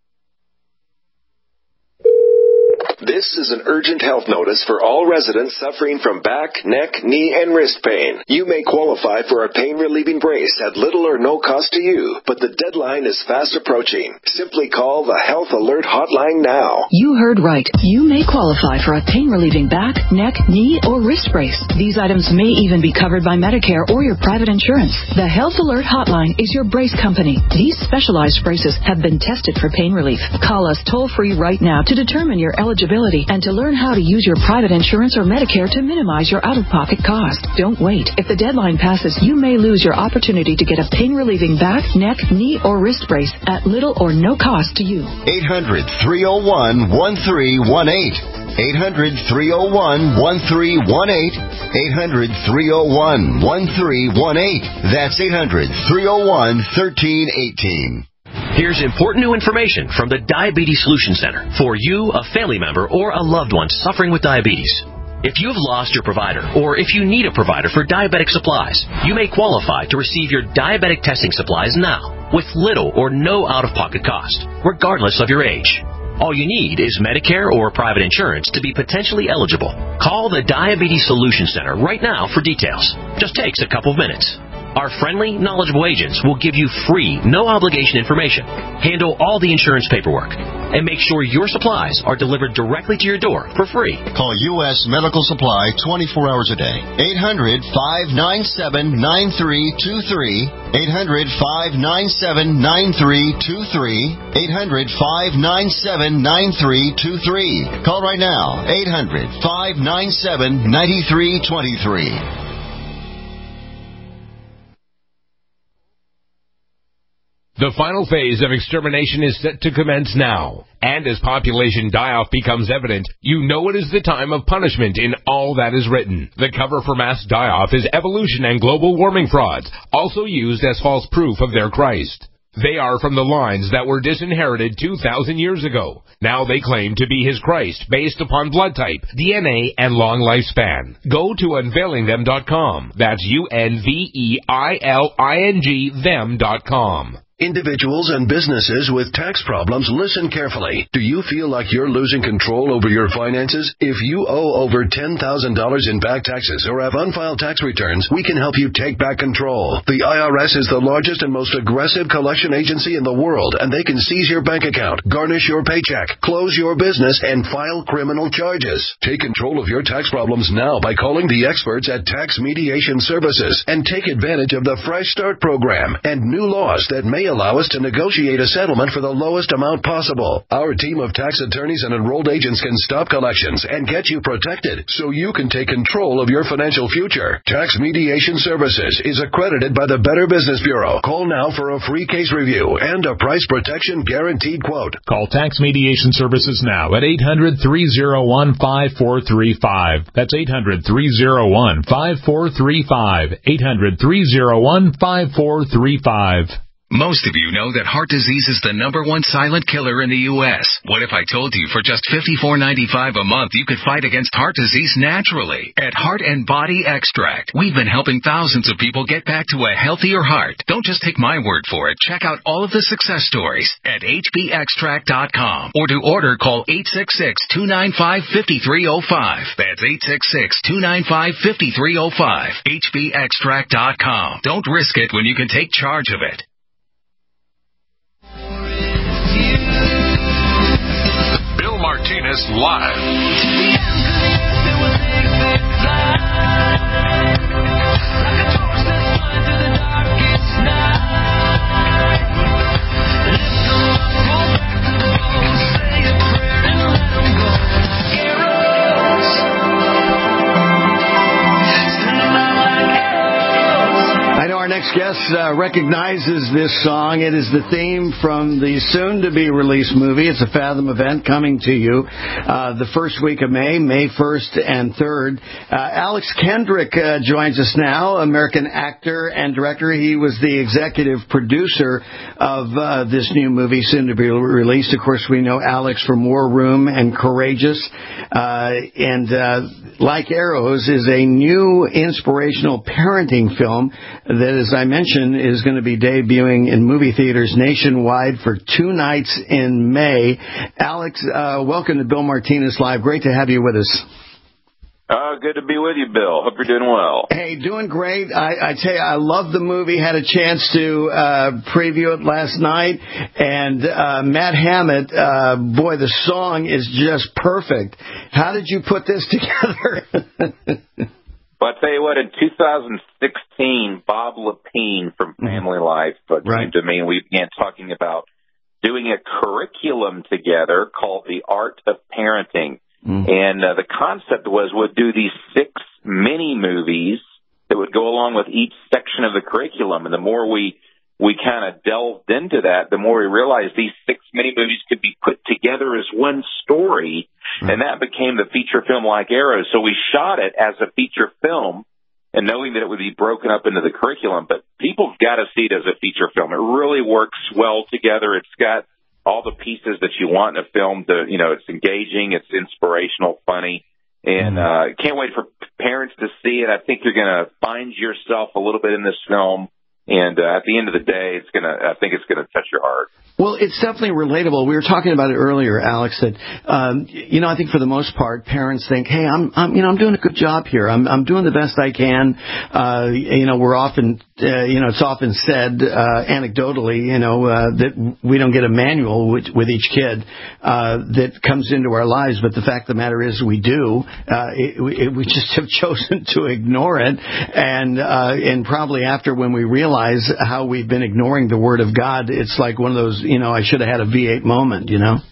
This is an urgent health notice for all residents suffering from back, neck, knee, and wrist pain. You may qualify for a pain-relieving brace at little or no cost to you, but the deadline is fast approaching. Simply call the Health Alert Hotline now. You heard right. You may qualify for a pain-relieving back, neck, knee, or wrist brace. These items may even be covered by Medicare or your private insurance. The Health Alert Hotline is your brace company. These specialized braces have been tested for pain relief. Call us toll-free right now to determine your eligibility and to learn how to use your private insurance or Medicare to minimize your out-of-pocket cost. Don't wait. If the deadline passes, you may lose your opportunity to get a pain-relieving back, neck, knee, or wrist brace at little or no cost to you. 800-301-1318. 800-301-1318. 800-301-1318. That's 800-301-1318. Here's important new information from the Diabetes Solution Center for you, a family member, or a loved one suffering with diabetes. If you've lost your provider, or if you need a provider for diabetic supplies, you may qualify to receive your diabetic testing supplies now with little or no out-of-pocket cost, regardless of your age. All you need is Medicare or private insurance to be potentially eligible. Call the Diabetes Solution Center right now for details. Just takes a couple of minutes. Our friendly, knowledgeable agents will give you free, no-obligation information, handle all the insurance paperwork, and make sure your supplies are delivered directly to your door for free. Call U.S. Medical Supply 24 hours a day. 800-597-9323. 800-597-9323. 800-597-9323. Call right now. 800-597-9323. The final phase of extermination is set to commence now. And as population die-off becomes evident, you know it is the time of punishment in all that is written. The cover for mass die-off is evolution and global warming frauds, also used as false proof of their Christ. They are from the lines that were disinherited 2,000 years ago. Now they claim to be his Christ based upon blood type, DNA, and long lifespan. Go to unveilingthem.com. That's UNVEILING them.com. Individuals and businesses with tax problems, listen carefully. Do you feel like you're losing control over your finances? If you owe over $10,000 in back taxes or have unfiled tax returns, we can help you take back control. The IRS is the largest and most aggressive collection agency in the world, and they can seize your bank account, garnish your paycheck, close your business, and file criminal charges. Take control of your tax problems now by calling the experts at Tax Mediation Services and take advantage of the Fresh Start program and new laws that may allow us to negotiate a settlement for the lowest amount possible. Our team of tax attorneys and enrolled agents can stop collections and get you protected so you can take control of your financial future. Tax Mediation Services is accredited by the Better Business Bureau. Call now for a free case review and a price protection guaranteed quote. Call Tax Mediation Services now at 800-301-5435. That's 800-301-5435. 800-301-5435. Most of you know that heart disease is the #1 silent killer in the U.S. What if I told you for just $54.95 a month you could fight against heart disease naturally? At Heart and Body Extract, we've been helping thousands of people get back to a healthier heart. Don't just take my word for it. Check out all of the success stories at hbextract.com. Or to order, call 866-295-5305. That's 866-295-5305. hbextract.com. Don't risk it when you can take charge of it. Bill Martinez live. I know our next guest recognizes this song. It is the theme from the soon-to-be-released movie. It's a Fathom event coming to you the first week of May 1st and 3rd. Alex Kendrick joins us now, American actor and director. He was the executive producer of this new movie, soon to be released. Of course, we know Alex from War Room and Courageous. And Like Arrows is a new inspirational parenting film that, as I mentioned, is going to be debuting in movie theaters nationwide for 2 nights in May. Alex, welcome to Bill Martinez Live. Great to have you with us. Good to be with you, Bill. Hope you're doing well. Hey, doing great. I tell you, I love the movie. Had a chance to preview it last night. And Matt Hammett, boy, the song is just perfect. How did you put this together? Well, I tell you what, in 2016, Bob Lepine from Family Life came to me, and we began talking about doing a curriculum together called The Art of Parenting. And the concept was we'd do these 6 mini-movies that would go along with each section of the curriculum. And the more we kind of delved into that, the more we realized these 6 mini-movies could be put together as one story. And that became the feature film Like Arrows. So we shot it as a feature film, and knowing that it would be broken up into the curriculum. But people have got to see it as a feature film. It really works well together. It's got all the pieces that you want in a film to, it's engaging, it's inspirational, funny, and can't wait for parents to see it. I think you're going to find yourself a little bit in this film, and at the end of the day, I think it's going to touch your heart. Well, it's definitely relatable. We were talking about it earlier, Alex, that, I think for the most part, parents think, hey, I'm doing a good job here. I'm doing the best I can. We're often, it's often said, anecdotally, that we don't get a manual with each kid, that comes into our lives. But the fact of the matter is we do. We just have chosen to ignore it. And probably after when we realize how we've been ignoring the Word of God, it's like one of those, I should have had a V8 moment,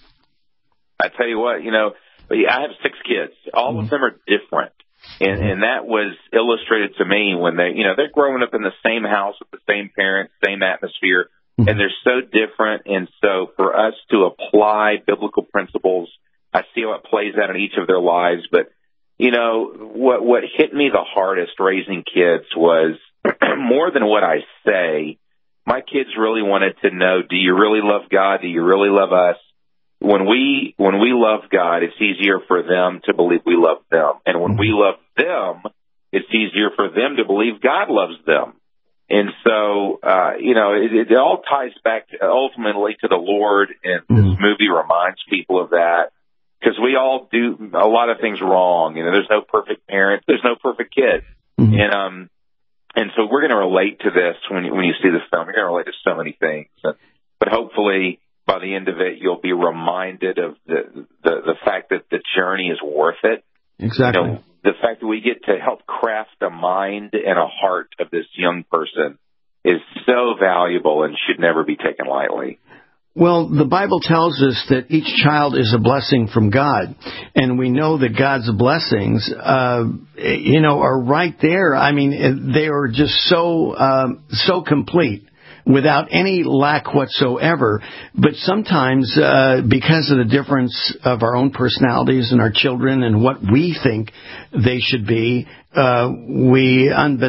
I tell you what, I have 6 kids. All of them are different. And that was illustrated to me when they're growing up in the same house with the same parents, same atmosphere, and they're so different. And so for us to apply biblical principles, I see how it plays out in each of their lives. But, you know, what hit me the hardest raising kids was more than what I say. My kids really wanted to know, do you really love God? Do you really love us? When we love God, it's easier for them to believe we love them. And when we love them, it's easier for them to believe God loves them. And so, you know, it all ties back ultimately to the Lord, and this movie reminds people of that, because we all do a lot of things wrong. You know, there's no perfect parent, there's no perfect kid. And so we're going to relate to this when you see this film. You're going to relate to so many things. But hopefully, by the end of it, you'll be reminded of the fact that the journey is worth it. Exactly. You know, the fact that we get to help craft a mind and a heart of this young person is so valuable and should never be taken lightly. Well, the Bible tells us that each child is a blessing from God, and we know that God's blessings, you know, are right there. I mean, they are just so complete, without any lack whatsoever. But sometimes, because of the difference of our own personalities and our children and what we think they should be, we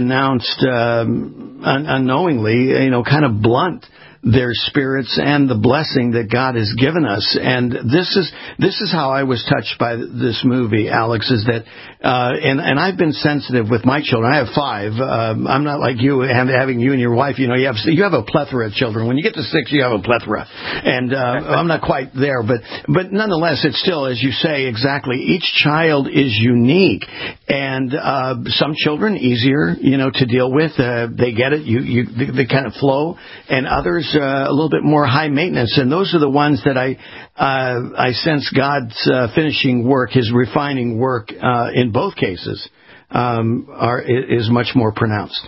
unknowingly, you know, kind of blunt their spirits and the blessing that God has given us. And this is how I was touched by this movie, Alex, is that, and I've been sensitive with my children. I have 5. I'm not like you, having you and your wife, you know, you have a plethora of children. When you get to 6, you have a plethora. And, I'm not quite there, but nonetheless, it's still, as you say, exactly, each child is unique. And, some children easier, you know, to deal with. They get it. They kind of flow, and others, a little bit more high maintenance, and those are the ones that I sense God's finishing work, His refining work, in both cases, is much more pronounced.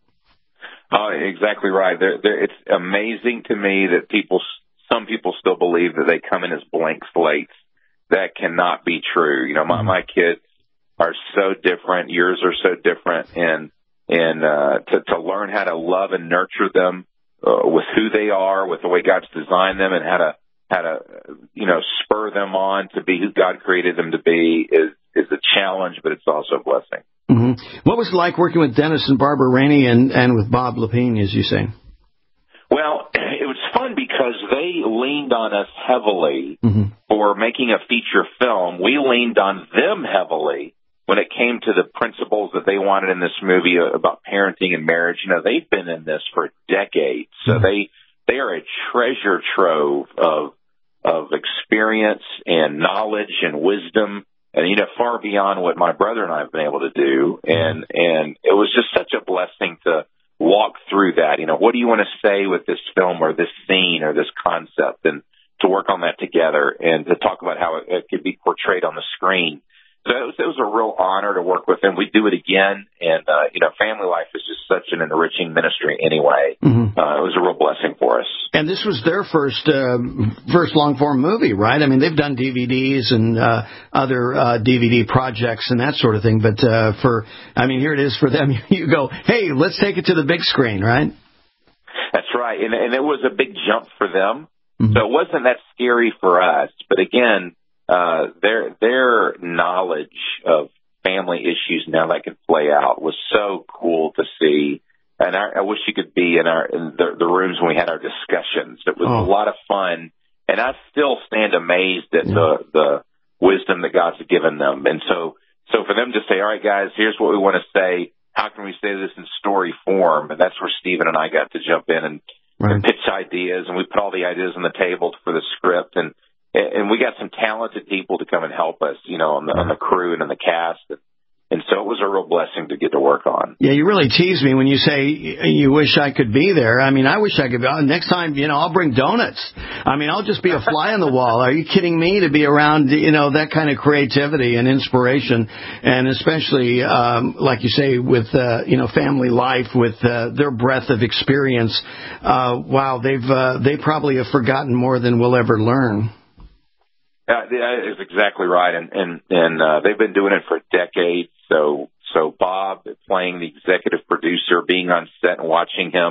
Oh, exactly right. It's amazing to me that some people still believe that they come in as blank slates. That cannot be true. You know, my kids are so different. Yours are so different, and to learn how to love and nurture them. With who they are, with the way God's designed them, and how to you know, spur them on to be who God created them to be is a challenge, but it's also a blessing. What was it like working with Dennis and Barbara Rainey and with Bob Lepine, as you say? Well, it was fun because they leaned on us heavily for making a feature film. We leaned on them heavily when it came to the principles that they wanted in this movie about parenting and marriage. You know, they've been in this for decades, so they are a treasure trove of experience and knowledge and wisdom, and, you know, far beyond what my brother and I have been able to do. And it was just such a blessing to walk through that. You know, what do you want to say with this film or this scene or this concept, and to work on that together and to talk about how it could be portrayed on the screen. So it was a real honor to work with them. We do it again, and, you know, Family Life is just such an enriching ministry anyway. It was a real blessing for us. And this was their first long-form movie, right? I mean, they've done DVDs and other DVD projects and that sort of thing, but here it is for them. You go, hey, let's take it to the big screen, right? That's right, and it was a big jump for them, so it wasn't that scary for us, but again, their knowledge of family issues now that could play out was so cool to see. And I wish you could be in the rooms when we had our discussions. It was a lot of fun, and I still stand amazed at the wisdom that God's given them. And so for them to say, all right, guys, here's what we want to say. How can we say this in story form? And that's where Stephen and I got to jump in and pitch ideas, and we put all the ideas on the table for the script, and we got some talented people to come and help us, you know, on the crew and on the cast. And so it was a real blessing to get to work on. Yeah, you really tease me when you say you wish I could be there. I mean, I wish I could be. Next time, you know, I'll bring donuts. I mean, I'll just be a fly on the wall. Are you kidding me? To be around, you know, that kind of creativity and inspiration, and especially, like you say, with, you know, Family Life, with their breadth of experience. Wow, they probably have forgotten more than we'll ever learn. That is exactly right, and they've been doing it for decades. So Bob playing the executive producer, being on set and watching him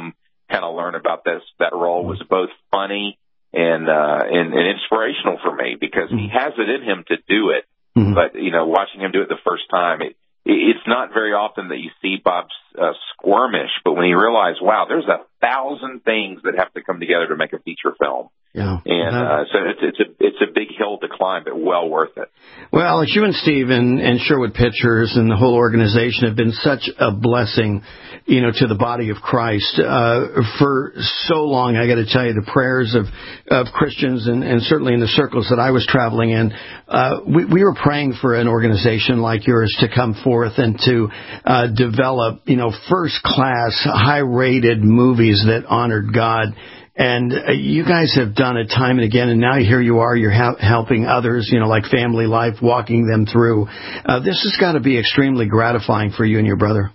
kind of learn about that role was both funny and inspirational for me, because he has it in him to do it. Mm-hmm. But, watching him do it the first time, it's not very often that you see Bob squirmish, but when he realized, wow, there's 1,000 things that have to come together to make a feature film. Yeah. And so it's a big hill to climb, but well worth it. Well, Alex, you and Steve and Sherwood Pictures and the whole organization have been such a blessing, to the body of Christ. For so long, I got to tell you, the prayers of Christians and certainly in the circles that I was traveling in, we were praying for an organization like yours to come forth and to develop, first-class, high-rated movies that honored God. And you guys have done it time and again, and now here you are, you're helping others, like Family Life, walking them through. This has got to be extremely gratifying for you and your brother.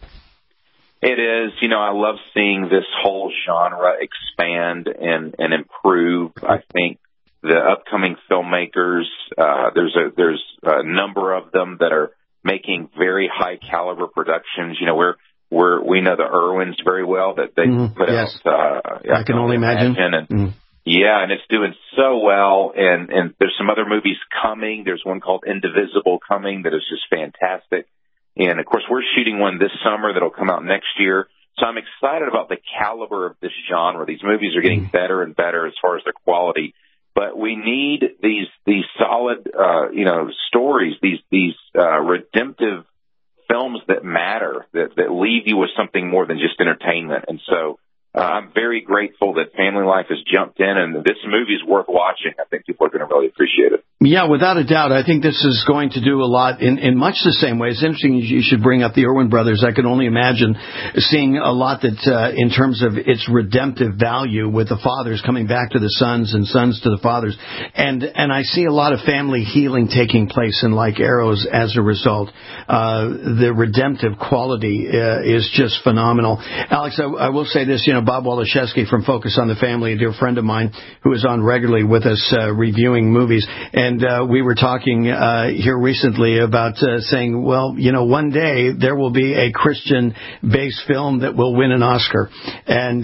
It is. I love seeing this whole genre expand and improve. I think the upcoming filmmakers, there's a number of them that are making very high caliber productions. We know the Irwins very well, that they put out. I can only imagine. And, yeah, and it's doing so well. And there's some other movies coming. There's one called Indivisible coming that is just fantastic. And of course, we're shooting one this summer that'll come out next year. So I'm excited about the caliber of this genre. These movies are getting better and better as far as their quality. But we need these solid, stories, these redemptive films that matter, that leave you with something more than just entertainment. And so I'm very grateful that Family Life has jumped in, and this movie is worth watching. I think people are going to really appreciate it. Yeah, without a doubt. I think this is going to do a lot in much the same way. It's interesting you should bring up the Irwin brothers. I can only imagine seeing a lot that in terms of its redemptive value, with the fathers coming back to the sons and sons to the fathers. And I see a lot of family healing taking place in Like Arrows as a result. The redemptive quality is just phenomenal. Alex, I will say this, Bob Waliszewski from Focus on the Family, a dear friend of mine who is on regularly with us reviewing movies. And we were talking here recently about saying, well, one day there will be a Christian-based film that will win an Oscar. And,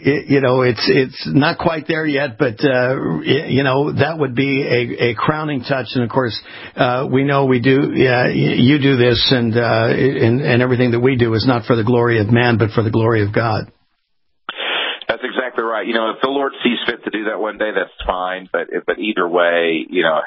it's not quite there yet, but, that would be a crowning touch. And, of course, we know we do, you do this, and everything that we do is not for the glory of man, but for the glory of God. That's exactly right. If the Lord sees fit to do that one day, that's fine. But either way,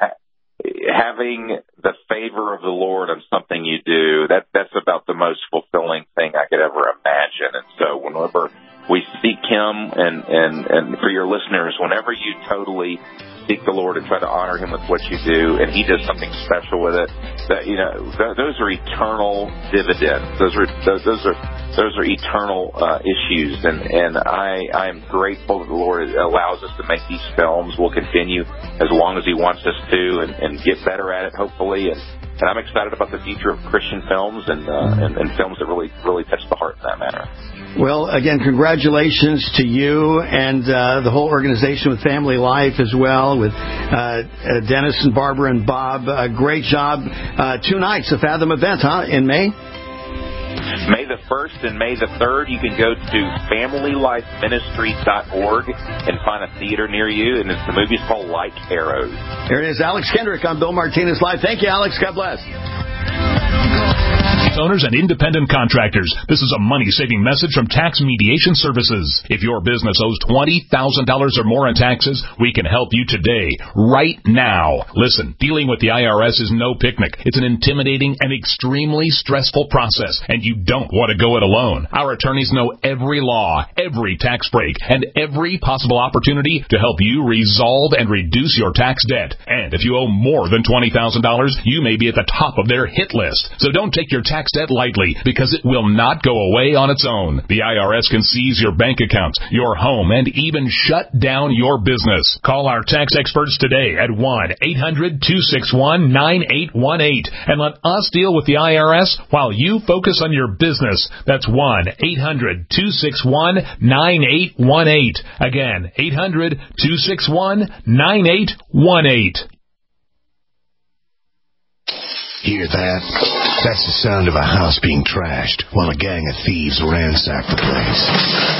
having the favor of the Lord on something you do, that's about the most fulfilling thing I could ever imagine. And so whenever we seek Him, and for your listeners, whenever you totally seek the Lord and try to honor Him with what you do, and He does something special with it, those are eternal dividends. Those are eternal issues, and I am grateful that the Lord allows us to make these films. We'll continue as long as He wants us to, and get better at it, hopefully. And I'm excited about the future of Christian films and films that really touch the heart in that manner. Well, again, congratulations to you and the whole organization with Family Life as well, with Dennis and Barbara and Bob. Great job. 2 nights, a Fathom event, in May? May the 1st and May the 3rd. You can go to FamilyLifeMinistry.org and find a theater near you, and the movie's called Like Arrows. Here it is, Alex Kendrick on Bill Martinez Live. Thank you, Alex. God bless. Owners and independent contractors. This is a money-saving message from Tax Mediation Services. If your business owes $20,000 or more in taxes, we can help you today, right now. Listen, dealing with the IRS is no picnic. It's an intimidating and extremely stressful process, and you don't want to go it alone. Our attorneys know every law, every tax break, and every possible opportunity to help you resolve and reduce your tax debt. And if you owe more than $20,000, you may be at the top of their hit list. So don't take your tax debt lightly, because it will not go away on its own. The IRS can seize your bank accounts, your home, and even shut down your business. Call our tax experts today at 1-800-261-9818 and let us deal with the IRS while you focus on your business. That's 1-800-261-9818. Again, 800-261-9818. Hear that? That's the sound of a house being trashed while a gang of thieves ransack the place.